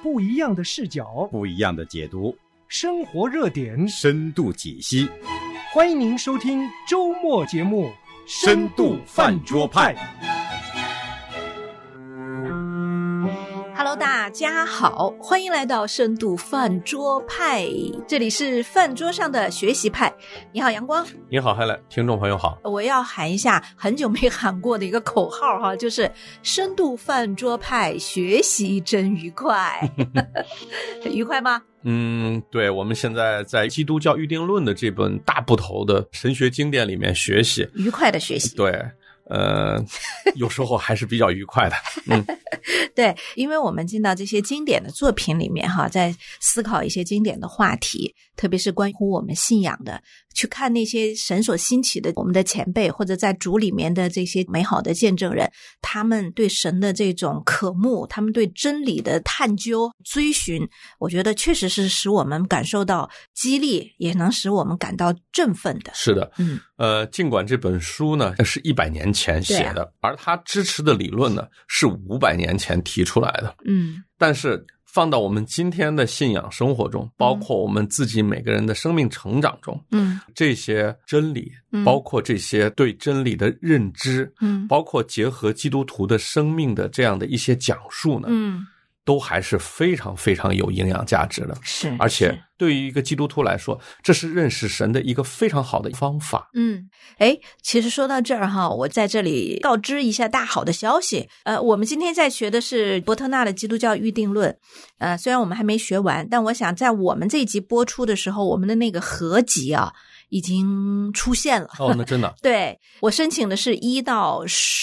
不一样的视角， 不一样的解读， 生活热点， 深度解析。 欢迎您收听周末节目《 深度饭桌派》。 Hello， 大家好，欢迎来到深度饭桌派，这里是饭桌上的学习派。你好，阳光。 你好，Helen，听众朋友好。 我要喊一下很久没喊过的一个口号哈，就是深度饭桌派，学习真愉快。愉快吗？ 对，我们现在在基督教预定论的这本大部头的神学经典里面学习， 愉快的学习。 对。有时候还是比较愉快的。 对，因为我们进到这些经典的作品里面哈，在思考一些经典的话题，特别是关乎我们信仰的，去看那些神所兴起的我们的前辈，或者在主里面的这些美好的见证人，他们对神的这种渴慕，他们对真理的探究追寻，我觉得确实是使我们感受到激励，也能使我们感到振奋的。 是的。尽管这本书呢是100年前写的，而他支持的理论呢是500年前提出来的。但是放到我们今天的信仰生活中，包括我们自己每个人的生命成长中，这些真理，包括这些对真理的认知，包括结合基督徒的生命的这样的一些讲述呢，都还是非常非常有营养价值的。 是， 而且对于一个基督徒来说，这是认识神的一个非常好的方法。 其实说到这儿哈，我在这里告知一下大好的消息。我们今天在学的是伯特纳的基督教预定论。虽然我们还没学完，但我想在我们这一集播出的时候，我们的那个合集啊已经出现了。 哦，那真的。 对，我申请的是1到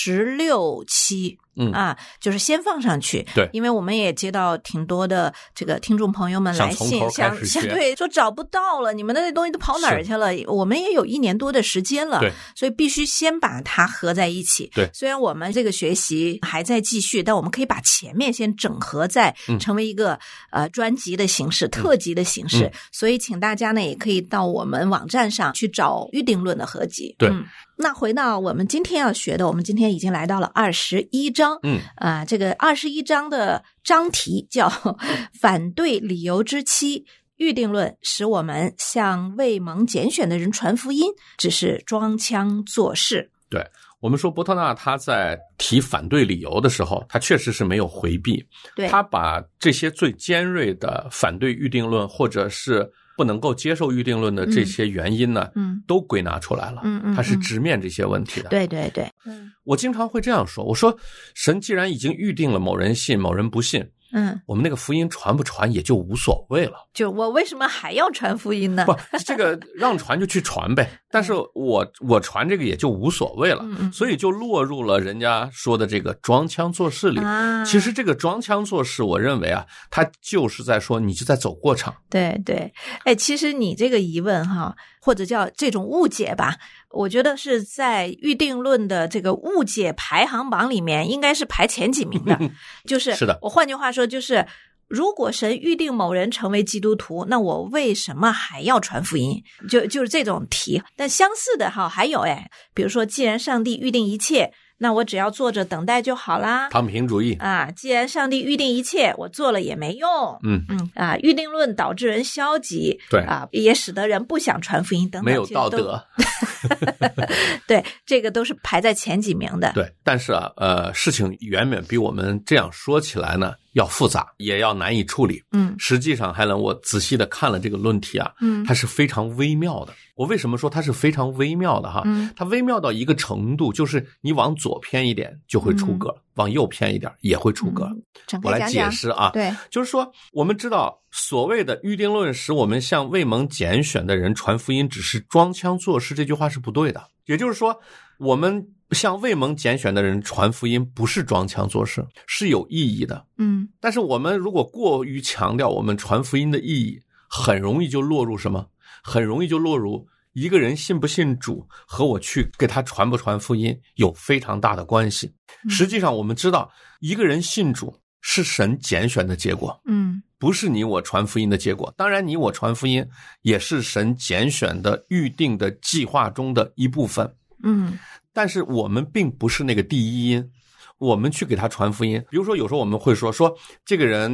16期。就是先放上去。 对， 因为我们也接到挺多的这个听众朋友们来信，想对说找不到了，你们的那东西都跑哪儿去了？我们也有1年多的时间了， 对， 所以必须先把它合在一起。 对， 虽然我们这个学习还在继续，但我们可以把前面先整合在成为一个专辑的形式、特辑的形式。所以请大家呢也可以到我们网站上去找预定论的合集。 对。 那回到我们今天要学的，我们今天已经来到了21章。这个21章的章题叫反对理由之七，预定论使我们向未蒙拣选的人传福音，只是装腔作势。 对，我们说伯特纳他在提反对理由的时候，他确实是没有回避。 对， 他把这些最尖锐的反对预定论或者是不能够接受预定论的这些原因呢，都归纳出来了。他是直面这些问题的。 对对对。 我经常会这样说，我说神既然已经预定了某人信某人不信，我们那个福音传不传也就无所谓了。 就我为什么还要传福音呢？ 不，这个让传就去传呗，但是我传这个也就无所谓了。所以就落入了人家说的这个装腔作势里。其实这个装腔作势，我认为啊，他就是在说你就在走过场。 对对。其实你这个疑问哈，或者叫这种误解吧，我觉得是在预定论的这个误解排行榜里面应该是排前几名的。是的，我换句话说就是如果神预定某人成为基督徒，那我为什么还要传福音？就是这种题。但相似的哈还有比如说既然上帝预定一切，那我只要坐着等待就好啦。 躺平主义既然上帝预定一切，我做了也没用。预定论导致人消极， 对也使得人不想传福音等等， 没有道德。 对，这个都是排在前几名的。 对，但是事情远远比我们这样说起来呢要复杂，也要难以处理。实际上Helen，我仔细的看了这个论题啊，它是非常微妙的。我为什么说它是非常微妙的哈？它微妙到一个程度，就是你往左偏一点就会出格，往右偏一点也会出格。我来解释啊。 对， 就是说我们知道所谓的预定论使我们向未蒙拣选的人传福音只是装腔作势，这句话是不对的。也就是说我们向未蒙拣选的人传福音不是装腔作势，是有意义的。但是我们如果过于强调我们传福音的意义，很容易就落入什么？很容易就落入一个人信不信主和我去给他传不传福音有非常大的关系。实际上我们知道一个人信主是神拣选的结果，不是你我传福音的结果。当然你我传福音也是神拣选的预定的计划中的一部分。但是我们并不是那个第一因，我们去给他传福音。比如说有时候我们会说这个人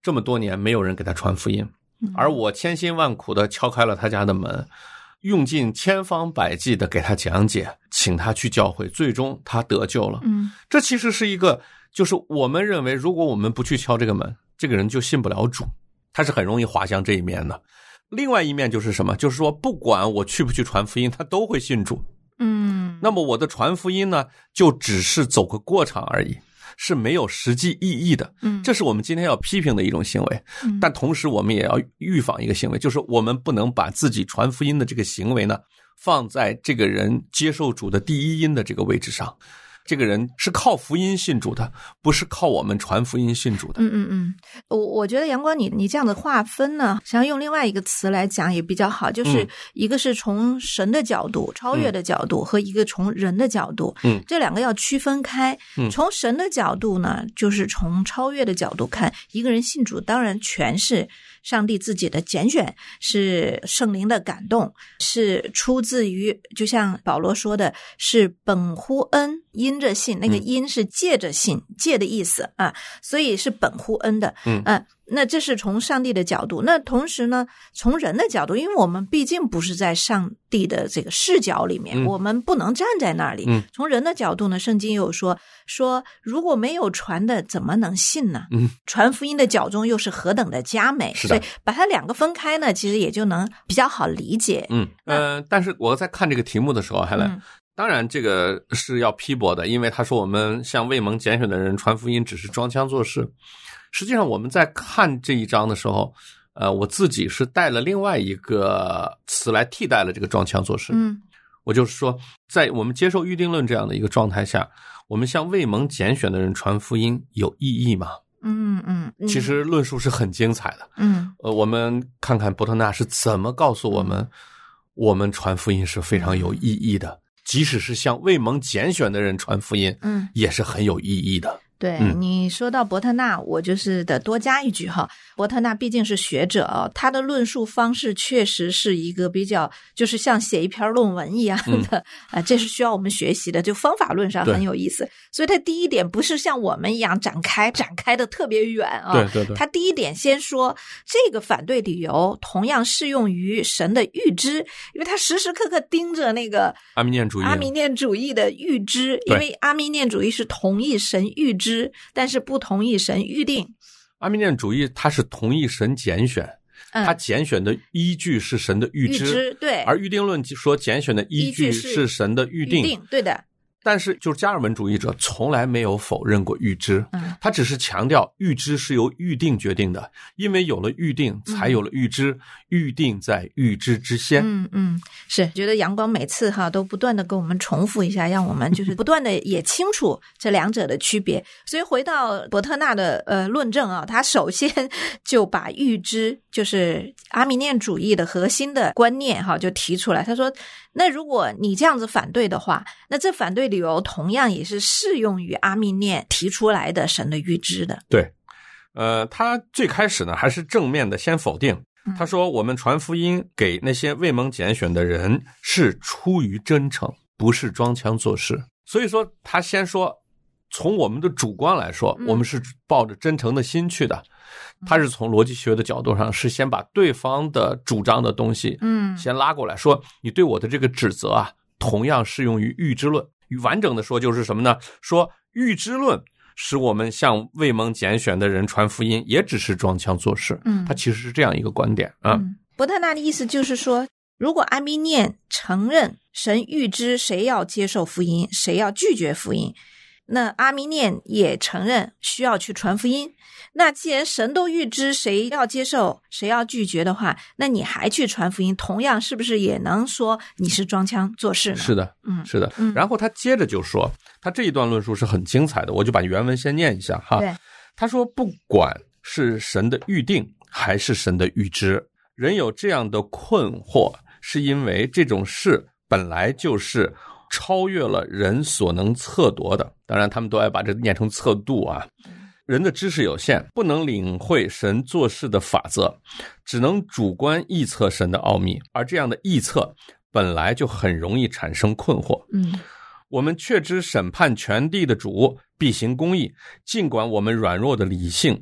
这么多年没有人给他传福音，而我千辛万苦的敲开了他家的门，用尽千方百计的给他讲解，请他去教会，最终他得救了。这其实是一个，就是我们认为如果我们不去敲这个门，这个人就信不了主，他是很容易滑向这一面的。另外一面就是什么？就是说不管我去不去传福音，他都会信主。那么我的传福音呢，就只是走个过场而已，是没有实际意义的。这是我们今天要批评的一种行为。但同时我们也要预防一个行为，就是我们不能把自己传福音的这个行为呢，放在这个人接受主的第一因的这个位置上。这个人是靠福音信主的，不是靠我们传福音信主的。 我觉得阳光你这样的划分呢，想要用另外一个词来讲也比较好，就是一个是从神的角度、超越的角度，和一个从人的角度，这两个要区分开。从神的角度呢，就是从超越的角度看，一个人信主当然全是上帝自己的拣选，是圣灵的感动，是出自于，就像保罗说的，是本乎恩，因着信，那个因是借着信，借的意思啊，所以是本乎恩的。那这是从上帝的角度。那同时呢，从人的角度，因为我们毕竟不是在上帝的这个视角里面，我们不能站在那里。从人的角度呢，圣经有说如果没有传的，怎么能信呢？传福音的脚中又是何等的佳美。所以把它两个分开呢，其实也就能比较好理解。 但是我在看这个题目的时候，还来。当然这个是要批驳的，因为他说我们向未蒙拣选的人传福音只是装腔作势。实际上我们在看这一章的时候，我自己是带了另外一个词来替代了这个装腔作势。我就是说，在我们接受预定论这样的一个状态下，我们向未蒙拣选的人传福音有意义吗？其实论述是很精彩的。我们看看伯特纳是怎么告诉我们，我们传福音是非常有意义的。即使是向未蒙拣选的人传福音，也是很有意义的。 对，你说到伯特纳，我就是得多加一句哈。伯特纳毕竟是学者啊，他的论述方式确实是一个比较，就是像写一篇论文一样的这是需要我们学习的，就方法论上很有意思。所以他第一点不是像我们一样展开的特别远啊。 对。 他第一点先说这个反对理由同样适用于神的预知，因为他时时刻刻盯着那个阿弥念主义的预知，因为阿弥念主义是同意神预知，但是不同意神预定。 阿弥念主义它是同意神拣选，他拣选的依据是神的预知， 对。 而预定论说拣选的依据是神的预定， 对的。 但是就是加尔文主义者从来没有否认过预知，他只是强调预知是由预定决定的，因为有了预定才有了预知，预定在预知之先。 是觉得阳光每次都不断的跟我们重复一下，让我们就是不断的也清楚这两者的区别。所以回到伯特纳的论证啊，他首先就把预知就是阿弥念主义的核心的观念就提出来。他说，那如果你这样子反对的话，那这反对理由同样也是适用于阿弥念提出来的神的预知的。 对，他最开始呢还是正面的先否定，他说我们传福音给那些未蒙拣选的人是出于真诚，不是装腔作势。所以说他先说从我们的主观来说，我们是抱着真诚的心去的。他是从逻辑学的角度上是先把对方的主张的东西先拉过来，说你对我的这个指责啊，同样适用于预知论。完整的说就是什么呢？说预知论使我们向未蒙拣选的人传福音也只是装腔作势。他其实是这样一个观点啊。 伯特纳的意思就是说，如果阿弥念承认神预知谁要接受福音，谁要拒绝福音，那阿弥念也承认需要去传福音。那既然神都预知谁要接受谁要拒绝的话，那你还去传福音，同样是不是也能说你是装腔作势呢？ 是的，是的。然后他接着就说，他这一段论述是很精彩的，我就把原文先念一下哈。他说，不管是神的预定还是神的预知，人有这样的困惑，是因为这种事本来就是超越了人所能测度的。当然他们都爱把这念成测度啊。人的知识有限，不能领会神做事的法则，只能主观臆测神的奥秘，而这样的臆测本来就很容易产生困惑。我们确知审判全地的主必行公义，尽管我们软弱的理性不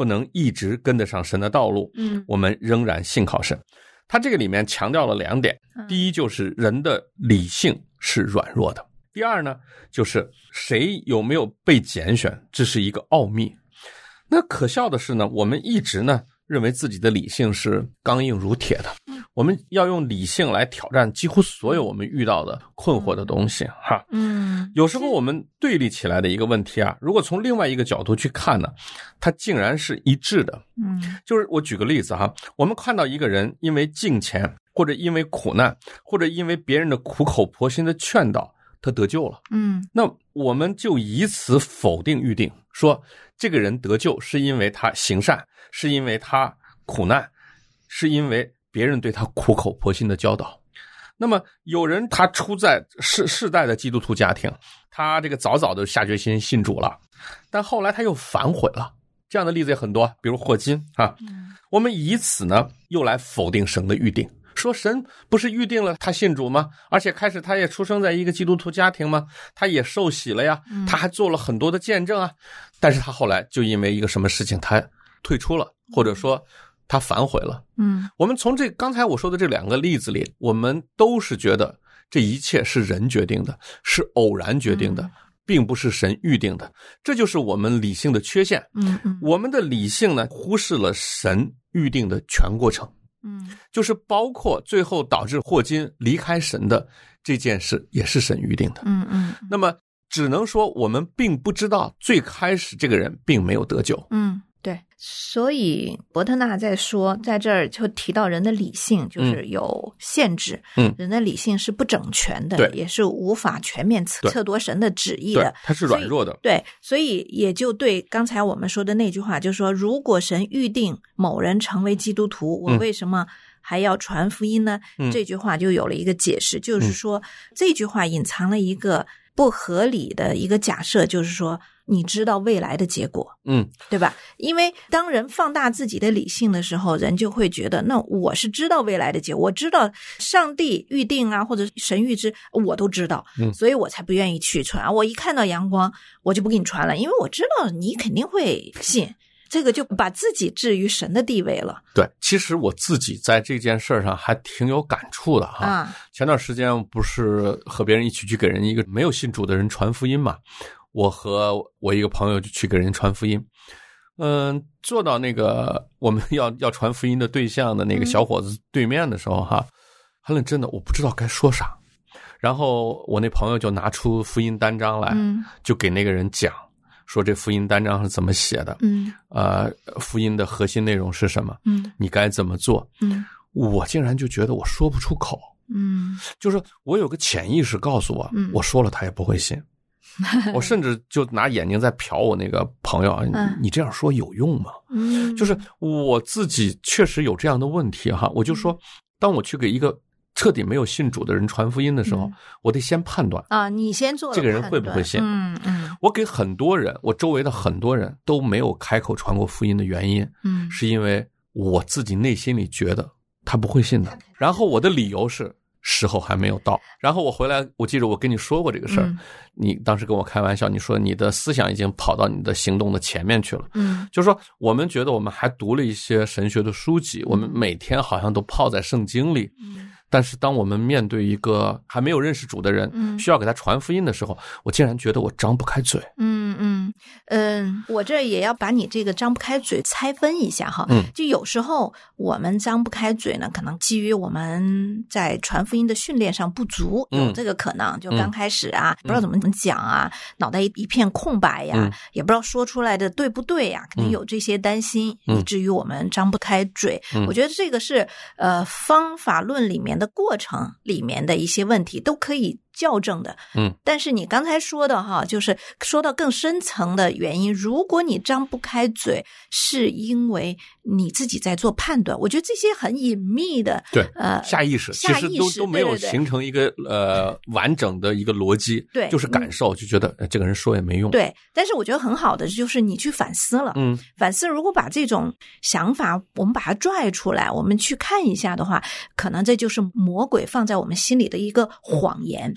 不能一直跟得上神的道路，我们仍然信靠神。他这个里面强调了2点，第一就是人的理性是软弱的，第二呢就是谁有没有被拣选，这是一个奥秘。那可笑的是呢，我们一直呢认为自己的理性是刚硬如铁的，我们要用理性来挑战几乎所有我们遇到的困惑的东西哈。有时候我们对立起来的一个问题啊，如果从另外一个角度去看呢，它竟然是一致的。就是我举个例子哈，我们看到一个人因为敬虔，或者因为苦难，或者因为别人的苦口婆心的劝导，他得救了。那我们就以此否定预定，说这个人得救是因为他行善，是因为他苦难，是因为别人对他苦口婆心的教导。那么有人他出在世代的基督徒家庭，他这个早早的下决心信主了，但后来他又反悔了，这样的例子也很多，比如霍金啊。我们以此呢又来否定神的预定，说神不是预定了他信主吗？而且开始他也出生在一个基督徒家庭吗？他也受洗了呀，他还做了很多的见证啊。但是他后来就因为一个什么事情他退出了，或者说他反悔了。我们从刚才我说的这2个例子里，我们都是觉得这一切是人决定的，是偶然决定的，并不是神预定的。这就是我们理性的缺陷。我们的理性呢忽视了神预定的全过程。就是包括最后导致霍金离开神的这件事也是神预定的。那么只能说我们并不知道最开始这个人并没有得救。 对，所以伯特纳在说，在这儿就提到人的理性就是有限制，人的理性是不整全的，也是无法全面测度神的旨意的， 它是软弱的。 对，所以也就对刚才我们说的那句话，就是说如果神预定某人成为基督徒，我为什么还要传福音呢？这句话就有了一个解释，就是说这句话隐藏了一个不合理的一个假设，就是说你知道未来的结果，对吧？因为当人放大自己的理性的时候，人就会觉得，那我是知道未来的结果，我知道上帝预定啊，或者神预知，我都知道，所以我才不愿意去传。我一看到阳光，我就不给你传了，因为我知道你肯定会信。这个就把自己置于神的地位了。 对，其实我自己在这件事上还挺有感触的哈。前段时间不是和别人一起去给人一个没有信主的人传福音嘛，我和我一个朋友就去给人传福音。坐到那个我们要传福音的对象的那个小伙子对面的时候哈，很认真的我不知道该说啥。然后我那朋友就拿出福音单张来，就给那个人讲。说这福音单张是怎么写的，福音的核心内容是什么，你该怎么做，我竟然就觉得我说不出口，就是我有个潜意识告诉我，我说了他也不会信，我甚至就拿眼睛在瞟我那个朋友，你这样说有用吗？就是我自己确实有这样的问题哈，我就说，当我去给一个彻底没有信主的人传福音的时候，我得先判断啊，你先做了这个人会不会信。我给很多人，我周围的很多人都没有开口传过福音的原因，是因为我自己内心里觉得他不会信的。然后我的理由是时候还没有到。然后我回来，我记得我跟你说过这个事儿，你当时跟我开玩笑，你说你的思想已经跑到你的行动的前面去了。就是说我们觉得我们还读了一些神学的书籍，我们每天好像都泡在圣经里。但是当我们面对一个还没有认识主的人，需要给他传福音的时候，我竟然觉得我张不开嘴。 我这也要把你这个张不开嘴拆分一下哈。就有时候我们张不开嘴呢，可能基于我们在传福音的训练上不足，有这个可能。就刚开始啊，不知道怎么讲啊，脑袋一片空白呀，也不知道说出来的对不对呀，可能有这些担心，以至于我们张不开嘴。我觉得这个是方法论里面的过程里面的一些问题都可以校正的。但是你刚才说的哈，就是说到更深层的原因，如果你张不开嘴是因为你自己在做判断，我觉得这些很隐秘的， 对，下意识其实都没有形成一个完整的一个逻辑， 对， 就是感受，就觉得这个人说也没用。 对，但是我觉得很好的就是你去反思了，反思如果把这种想法我们把它拽出来，我们去看一下的话，可能这就是魔鬼放在我们心里的一个谎言。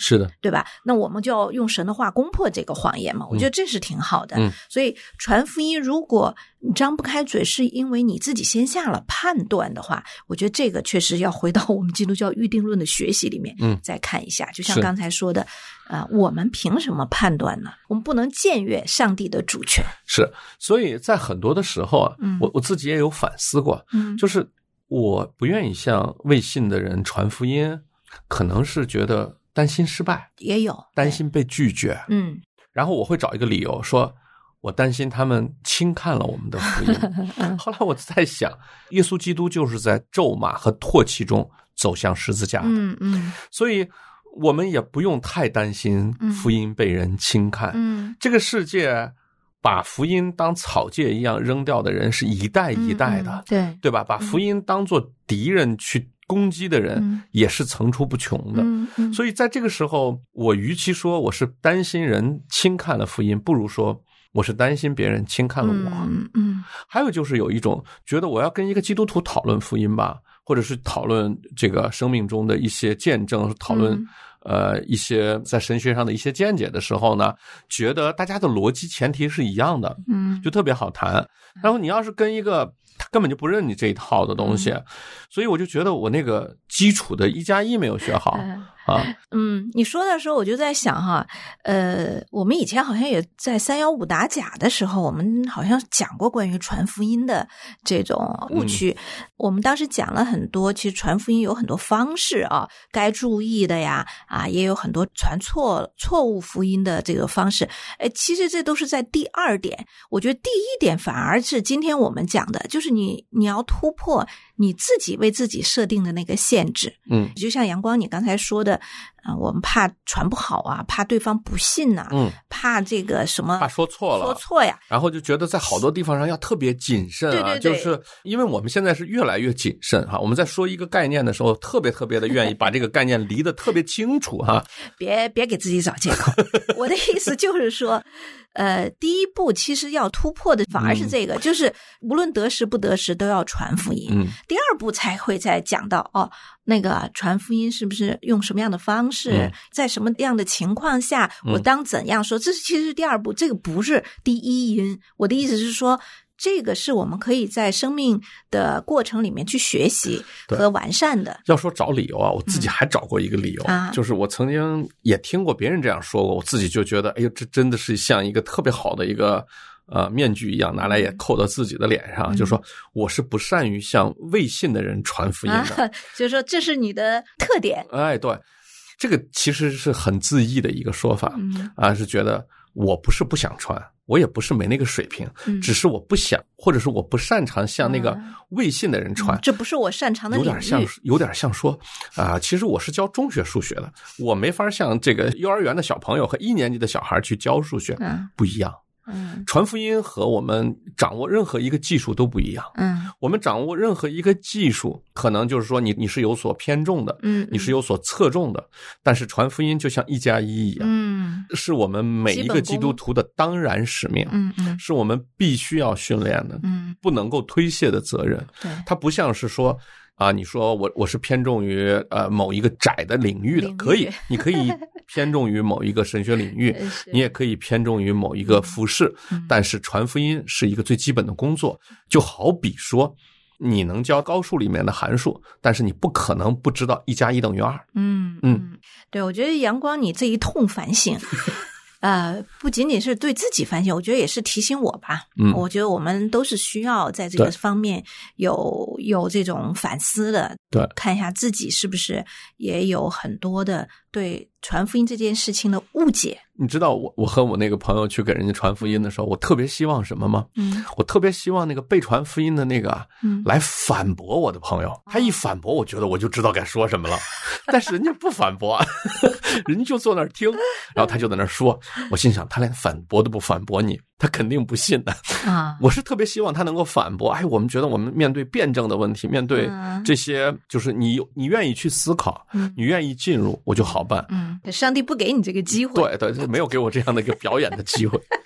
是的， 对吧？那我们就要用神的话攻破这个谎言嘛，我觉得这是挺好的。所以传福音，如果你张不开嘴是因为你自己先下了判断的话，我觉得这个确实要回到我们基督教预定论的学习里面再看一下。就像刚才说的我们凭什么判断呢？我们不能僭越上帝的主权。 是，所以在很多的时候啊，我自己也有反思过，就是我不愿意向未信的人传福音，可能是觉得担心失败， 也有担心被拒绝，然后我会找一个理由说我担心他们轻看了我们的福音。后来我在想，耶稣基督就是在咒骂和唾弃中走向十字架的，所以我们也不用太担心福音被人轻看。这个世界把福音当草芥一样扔掉的人是一代一代的，对吧？把福音当作敌人去攻击的人也是层出不穷的。所以在这个时候，我与其说我是担心人轻看了福音，不如说我是担心别人轻看了我。还有就是有一种觉得我要跟一个基督徒讨论福音吧，或者是讨论这个生命中的一些见证，讨论一些在神学上的一些见解的时候呢，觉得大家的逻辑前提是一样的，就特别好谈。然后你要是跟一个他根本就不认你这一套的东西，所以我就觉得我那个基础的1+1没有学好啊。 你说的时候我就在想哈，我们以前好像也在315打假的时候，我们好像讲过关于传福音的这种误区。我们当时讲了很多，其实传福音有很多方式啊，该注意的呀，也有很多传错误福音的这个方式。其实这都是在第2点，我觉得第1点反而是今天我们讲的，就是你要突破你自己为自己设定的那个限制。就像阳光你刚才说的，我们怕传不好啊，怕对方不信啊，怕这个什么， 怕说错呀， 然后就觉得在好多地方上要特别谨慎啊。对，就是因为我们现在是越来越谨慎哈，我们在说一个概念的时候，特别的愿意把这个概念离得特别清楚哈。 别给自己找借口。我的意思就是说，第1步其实要突破的反而是这个，就是无论得时不得时都要传福音。第2步才会再讲到那个传福音是不是用什么样的方式，在什么样的情况下，我当怎样说，这其实是第2步，这个不是第1因。我的意思是说，这个是我们可以在生命的过程里面去学习和完善的。 要说找理由啊，我自己还找过一个理由，就是我曾经也听过别人这样说过，我自己就觉得，哎呦，这真的是像一个特别好的一个面具一样，拿来也扣到自己的脸上，就说我是不善于向未信的人传福音的， 就是说这是你的特点。 对，这个其实是很自意的一个说法是觉得我不是不想传，我也不是没那个水平，只是我不想，或者是我不擅长向那个未信的人传， 这不是我擅长的领域。 有点像说其实我是教中学数学的，我没法向这个幼儿园的小朋友和1年级的小孩去教数学，不一样。传福音和我们掌握任何一个技术都不一样。我们掌握任何一个技术，可能就是说你是有所偏重的，你是有所侧重的。但是传福音就像1+1一样，是我们每一个基督徒的当然使命，是我们必须要训练的，不能够推卸的责任。它不像是说你说我是偏重于某一个窄的领域的，可以，你可以偏重于某一个神学领域，你也可以偏重于某一个服饰，但是传福音是一个最基本的工作。就好比说你能教高数里面的函数，但是你不可能不知道1+1等于2。 对，我觉得阳光你这一通反省不仅仅是对自己反省，我觉得也是提醒我吧。我觉得我们都是需要在这个方面有这种反思的。 对， 看一下自己是不是也有很多的对传福音这件事情的误解。 你知道我和我那个朋友去给人家传福音的时候，我特别希望什么吗？我特别希望那个被传福音的那个来反驳我的朋友。他一反驳，我觉得我就知道该说什么了。但是人家不反驳，人家就坐那儿听，然后他就在那儿说。我心想，他连反驳都不反驳你，他肯定不信的我是特别希望他能够反驳。我们觉得我们面对辩证的问题，面对这些，就是你愿意去思考，你愿意进入，我就好办。 上帝不给你这个机会。 对，没有给我这样的一个表演的机会。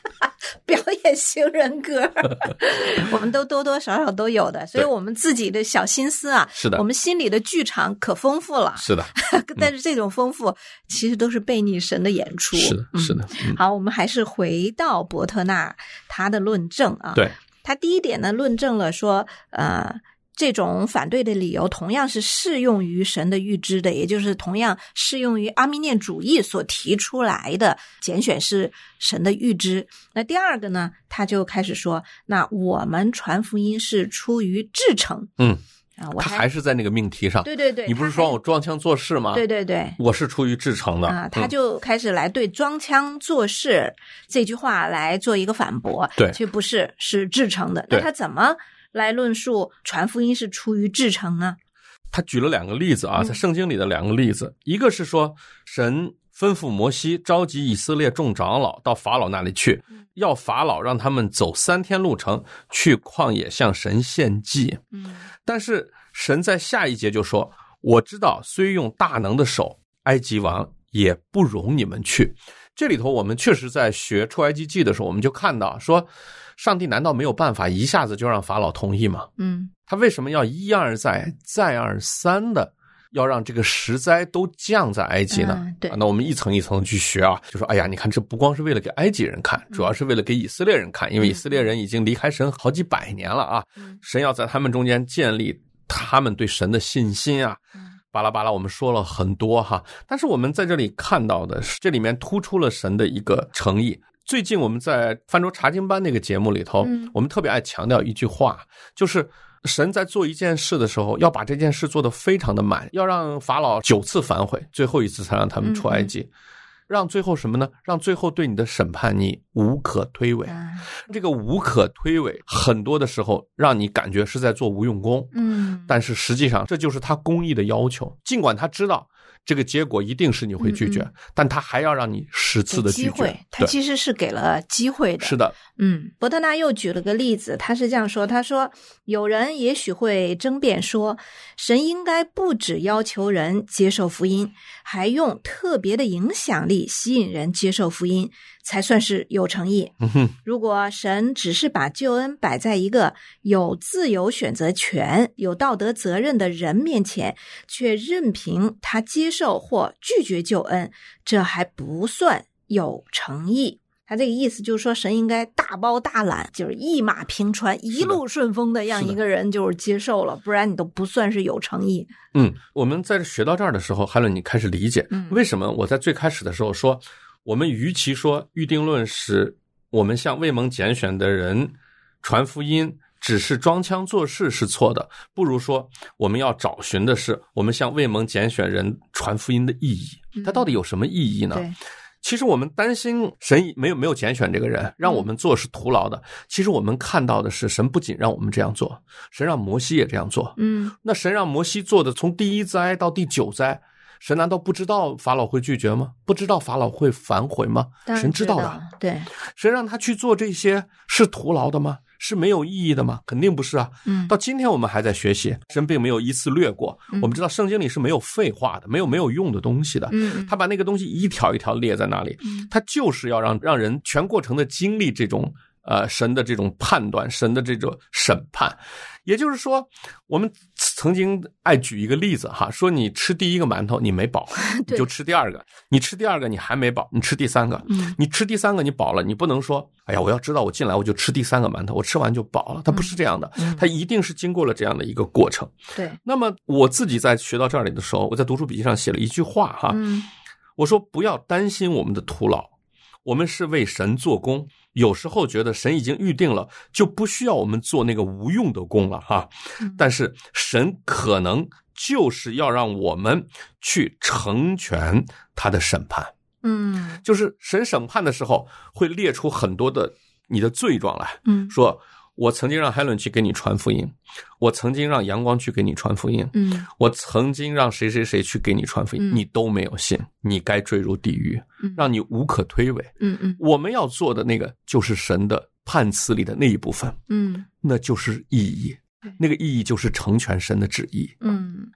表演型人格，我们都多多少少都有的，所以我们自己的小心思啊， 是的， 我们心里的剧场可丰富了， 是的， 但是这种丰富其实都是悖逆神的演出， 是的，是的。 好，我们还是回到伯特纳他的论证啊， 对， 他第一点呢，论证了说，这种反对的理由同样是适用于神的预知的，也就是同样适用于阿密念主义所提出来的拣选是神的预知。那第二个呢，他就开始说，那我们传福音是出于至诚。 他还是在那个命题上。 对对对， 你不是说我装腔作势吗？ 对对对， 我是出于至诚的。 他就开始来对装腔作势这句话来做一个反驳。 对， 却不是，是至诚的。那他怎么来论述传福音是出于至诚呢？ 他举了2个例子啊，在圣经里的2个例子，一个是说神吩咐摩西召集以色列众长老到法老那里去，要法老让他们走3天路程去旷野向神献祭。但是神在下一节就说，我知道虽用大能的手，埃及王也不容你们去。这里头我们确实在学出埃及记的时候，我们就看到说，上帝难道没有办法一下子就让法老同意吗？他为什么要一而再再而三的要让这个10灾都降在埃及呢？ 对， 那我们一层一层去学啊，就说哎呀，你看这不光是为了给埃及人看，主要是为了给以色列人看，因为以色列人已经离开神好几百年了啊，神要在他们中间建立他们对神的信心啊，巴拉巴拉我们说了很多哈，但是我们在这里看到的是，这里面突出了神的一个诚意。最近我们在泛舟查经班那个节目里头，我们特别爱强调一句话，就是神在做一件事的时候，要把这件事做得非常的满，要让法老9次反悔，最后一次才让他们出埃及。让最后什么呢？让最后对你的审判你无可推诿。这个无可推诿很多的时候让你感觉是在做无用功，但是实际上这就是他公义的要求。尽管他知道这个结果一定是你会拒绝，但他还要让你10次的拒绝。机会， 他其实是给了机会的。 是的。 伯特纳又举了个例子，他是这样说，他说有人也许会争辩说，神应该不只要求人接受福音，还用特别的影响力吸引人接受福音，才算是有诚意。如果神只是把救恩摆在一个有自由选择权、有道德责任的人面前，却任凭他接受或拒绝救恩，这还不算有诚意。他这个意思就是说，神应该大包大揽，就是一马平川，一路顺风的让一个人就是接受了，不然你都不算是有诚意。 我们在学到这儿的时候，海伦你开始理解为什么我在最开始的时候说，我们与其说预定论是我们向未蒙拣选的人传福音只是装腔作势是错的，不如说我们要找寻的是我们向未蒙拣选人传福音的意义。它到底有什么意义呢？ 对， 其实我们担心神没有拣选这个人，让我们做是徒劳的。其实我们看到的是，神不仅让我们这样做，神让摩西也这样做。那神让摩西做的，从第1灾到第9灾，神难道不知道法老会拒绝吗？不知道法老会反悔吗？神知道的。对，神让他去做这些是徒劳的吗？是没有意义的吗？肯定不是啊。到今天我们还在学习，神并没有一次略过。我们知道圣经里是没有废话的，没有用的东西的。他把那个东西一条一条列在那里，他就是要让人全过程的经历这种神的这种判断，神的这种审判。也就是说，我们曾经爱举一个例子哈，说你吃第1个馒头你没饱，你就吃第2个；你吃第2个你还没饱，你吃第3个。你吃第3个你饱了，你不能说哎呀，我要知道我进来我就吃第3个馒头，我吃完就饱了。它不是这样的，它一定是经过了这样的一个过程。 对。 那么我自己在学到这里的时候，我在读书笔记上写了一句话哈，我说不要担心我们的徒劳，我们是为神做工。有时候觉得神已经预定了，就不需要我们做那个无用的工了哈。但是神可能就是要让我们去成全他的审判。就是神审判的时候会列出很多的你的罪状来，说我曾经让海伦去给你传福音，我曾经让阳光去给你传福音，我曾经让谁谁谁去给你传福音，你都没有信，你该坠入地狱，让你无可推诿。我们要做的那个就是神的判词里的那一部分，那就是意义，那个意义就是成全神的旨意。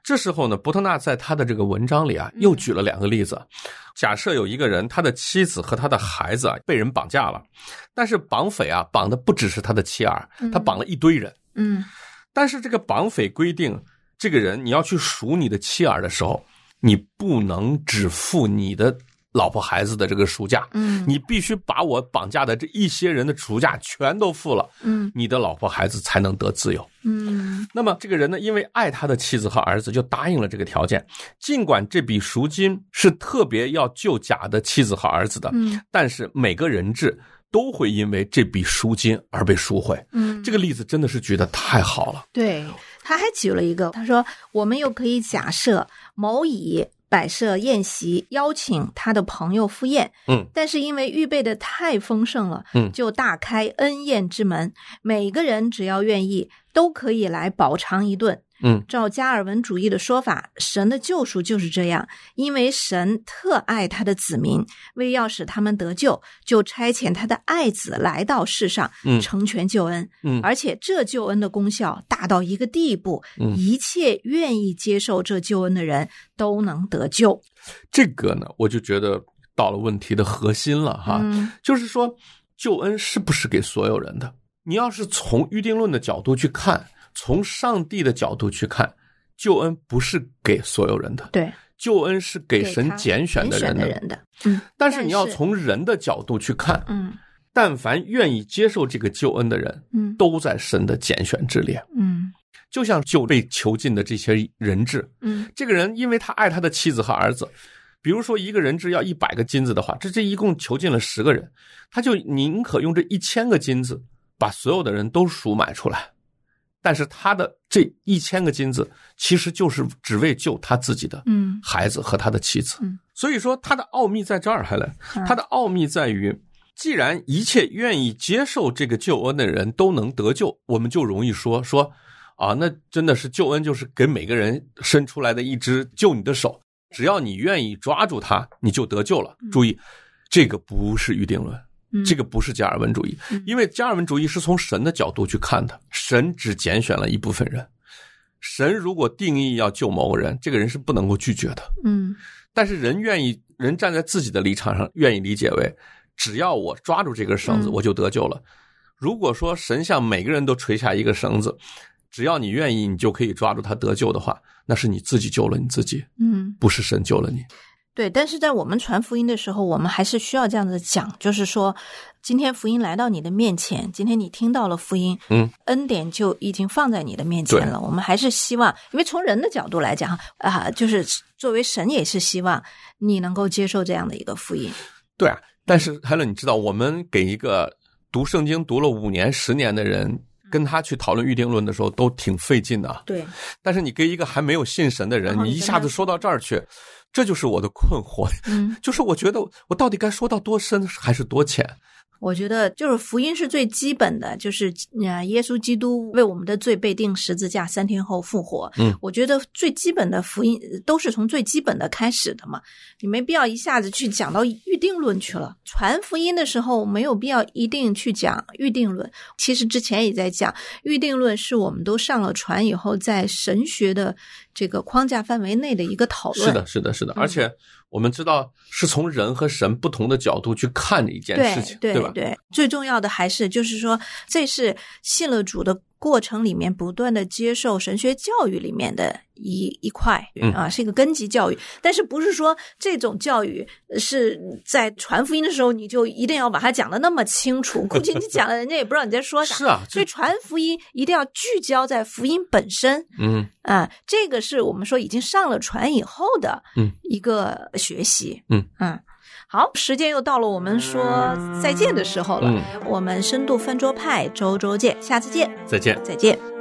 这时候呢，伯特纳在他的这个文章里啊，又举了2个例子。假设有一个人，他的妻子和他的孩子啊被人绑架了，但是绑匪啊绑的不只是他的妻儿，他绑了一堆人。但是这个绑匪规定，这个人你要去赎你的妻儿的时候，你不能只付你的老婆孩子的这个赎价，你必须把我绑架的这一些人的赎价全都付了，你的老婆孩子才能得自由。那么这个人呢，因为爱他的妻子和儿子，就答应了这个条件。尽管这笔赎金是特别要救假的妻子和儿子的，但是每个人质都会因为这笔赎金而被赎回。这个例子真的是举得太好了。 对，他还举了一个，他说我们又可以假设某乙摆设宴席，邀请他的朋友赴宴，但是因为预备的太丰盛了，就大开恩宴之门，每个人只要愿意都可以来饱尝一顿。照加尔文主义的说法，神的救赎就是这样，因为神特爱他的子民，为要使他们得救，就差遣他的爱子来到世上，成全救恩。而且这救恩的功效大到一个地步，一切愿意接受这救恩的人都能得救。 这个呢，我就觉得到了问题的核心了哈，就是说救恩是不是给所有人的？你要是从预定论的角度去看，从上帝的角度去看，救恩不是给所有人的， 对， 救恩是给神拣选的人的。但是你要从人的角度去看，但凡愿意接受这个救恩的人，都在神的拣选之列。就像救被囚禁的这些人质，这个人因为他爱他的妻子和儿子，比如说一个人质要100个金子的话，这一共囚禁了10个人，他就宁可用这1000个金子把所有的人都赎买出来。但是他的这1000个金子其实就是只为救他自己的孩子和他的妻子。所以说他的奥秘在这儿，海伦，他的奥秘在于，既然一切愿意接受这个救恩的人都能得救，我们就容易说啊，那真的是救恩就是给每个人伸出来的一只救你的手，只要你愿意抓住它，你就得救了。注意，这个不是预定论。这个不是加尔文主义，因为加尔文主义是从神的角度去看的，神只拣选了一部分人，神如果定义要救某个人，这个人是不能够拒绝的。但是人站在自己的立场上愿意理解为，只要我抓住这根绳子，我就得救了。如果说神向每个人都垂下一个绳子，只要你愿意，你就可以抓住它得救的话，那是你自己救了你自己，不是神救了你。 对，但是在我们传福音的时候，我们还是需要这样子讲，就是说今天福音来到你的面前，今天你听到了福音，恩典就已经放在你的面前了。我们还是希望，因为从人的角度来讲就是作为神也是希望你能够接受这样的一个福音。 对啊，但是海伦，你知道我们给一个读圣经读了5年10年的人跟他去讨论预定论的时候都挺费劲的。 对， 但是你给一个还没有信神的人，你一下子说到这儿去，这就是我的困惑。就是我觉得我到底该说到多深还是多浅？ 我觉得就是福音是最基本的，就是耶稣基督为我们的罪被钉十字架，3天后复活。我觉得最基本的福音都是从最基本的开始的嘛，你没必要一下子去讲到预定论去了。传福音的时候没有必要一定去讲预定论，其实之前也在讲预定论是我们都上了船以后在神学的这个框架范围内的一个讨论。是的，而且我们知道是从人和神不同的角度去看一件事情，对吧？对，最重要的还是就是说，这是信了主的过程里面不断的接受神学教育里面的一块是一个根基教育。但是不是说这种教育是在传福音的时候你就一定要把它讲得那么清楚，估计你讲了人家也不知道你在说啥。是啊，所以传福音一定要聚焦在福音本身。这个是我们说已经上了船以后的一个学习。好，时间又到了我们说再见的时候了。我们深度饭桌派周见，下次见。再见。